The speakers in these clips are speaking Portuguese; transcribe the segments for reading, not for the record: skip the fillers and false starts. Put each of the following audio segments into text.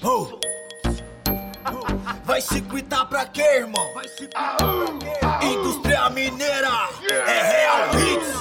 Vai se quitar pra quê, irmão? Indústria mineira é Real Hits.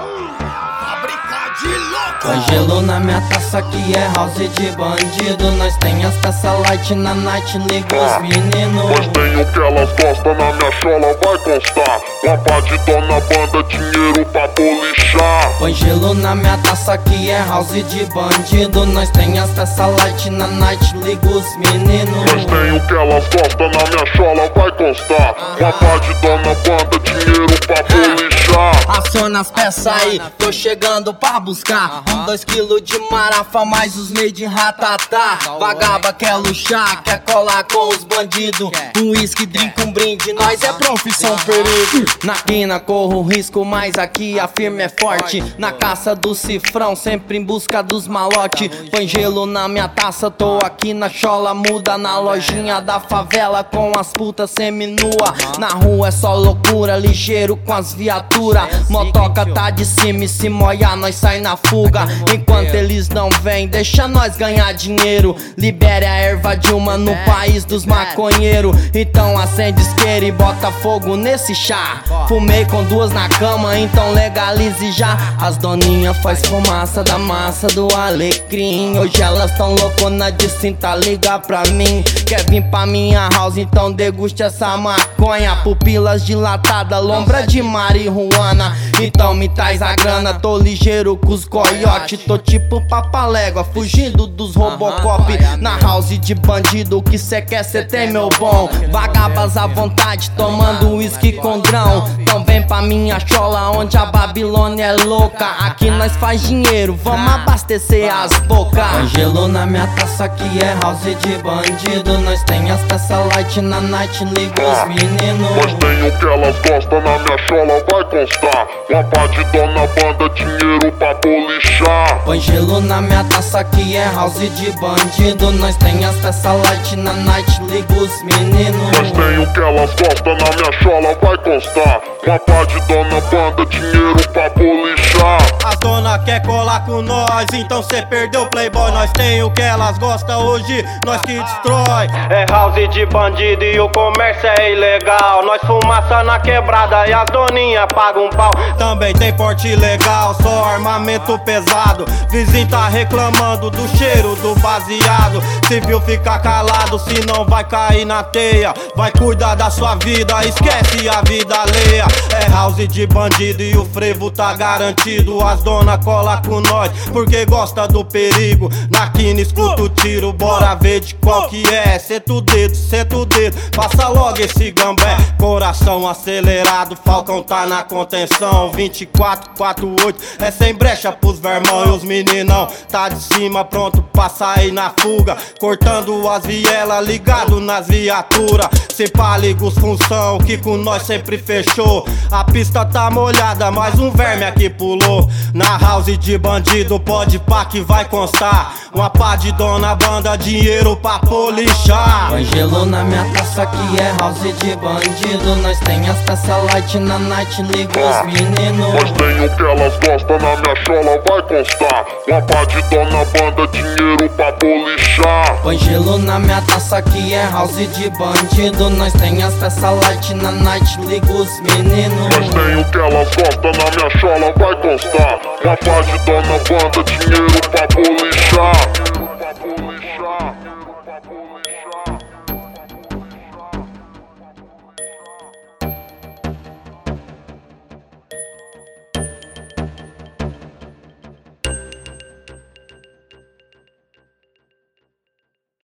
Fábrica de louco. Põe gelo na minha taça que é house de bandido. Nós tem as peças light na night, liga os meninos. Mas tem o que elas gostam, na minha chola vai constar. Lapa de dona banda, dinheiro pra bolichar. Põe gelo na minha taça que é house de bandido. Nós tem as peças light na night, liga os meninos. Mas tem o que elas gostam, na minha chola vai constar. Lapa de dona banda, dinheiro pra bolichar. Aciona as peças aí, tô chegando pra buscar 2 quilos de marafa, mais os meios de ratatá. Vagaba quer luxar, quer colar com os bandidos. Um whisky, drink, um brinde, nós é profissão perigo. Na quina corro risco, mas aqui a firma é forte. Na caça do cifrão, sempre em busca dos malote. Põe gelo na minha taça, tô aqui na chola muda. Na lojinha da favela com as putas seminua. Na rua é só loucura, ligeiro com as viaturas. Motoca tá de cima e se molhar nós sai na fuga. Enquanto eles não vêm, deixa nós ganhar dinheiro. Libere a erva de uma no país dos maconheiros. Então acende isqueiro e bota fogo nesse chá. Fumei com 2 na cama, então legalize já. As doninhas faz fumaça da massa do alecrim. Hoje elas tão loucona de cinta, liga pra mim. Quer vir pra minha house, então deguste essa maconha. Pupilas dilatadas, lombra de marihuana. Então me traz a grana, tô ligeiro com os coiote. Tô tipo papalégua, fugindo dos Robocop. Na house de bandido, o que cê quer cê tem meu bom. Vagabas à vontade, tomando whisky com grão. Então vem pra minha chola, onde a Babilônia é louca. Aqui nós faz dinheiro, vamos abastecer as bocas. Põe gelo na minha taça que é house de bandido. Nós tem as peças light na night, liga os meninos. Mas tem o que elas gostam, na minha chola vai constar. Lapa de dona banda, dinheiro pra bolichar. Põe gelo na minha taça que é house de bandido. Nós tem as peças light na night, liga os meninos. Mas tem o que elas gostam, na minha chola vai constar. Lapa de dona banda, dinheiro pra bolichar. As dona quer colar com nós, então cê perdeu playboy. Nós tem o que elas gostam hoje, nós que destrói. É house de bandido e o comércio é ilegal. Nós fumaça na quebrada e as doninhas pagam um pau. Também tem porte legal, só armamento pesado. Vizinho tá reclamando do cheiro do baseado. Se viu ficar calado, senão vai cair na teia. Vai cuidar da sua vida, esquece a vida alheia. É house de bandido e o frevo tá garantido. As dona cola com nós, porque gosta do perigo. Na quina escuta o tiro, bora ver de qual que é. Senta o dedo, passa logo esse gambé. Coração acelerado, Falcão tá na contenção. 24-48, é sem brecha pros vermão. E os meninão tá de cima, pronto pra sair na fuga. Cortando as vielas, ligado nas viaturas. Se pá, liga os função, que com nós sempre fechou. A pista tá molhada, mais um verme aqui pulou. Na house de bandido, pode pá que vai constar. Uma pá de dona banda, dinheiro pra polichar. Põe gelo na minha taça que é house de bandido. Nós tem as peças light na night, liga os meninos. Mas tem o que elas gostam, na minha chola vai constar. Lapa de dona banda, dinheiro pra bolichar. Põe gelo na minha taça que é house de bandido. Nós tem as peças light na night, liga os meninos. Mas tem o que elas gostam, na minha chola vai constar. Lapa de dona banda, dinheiro pra bolichar.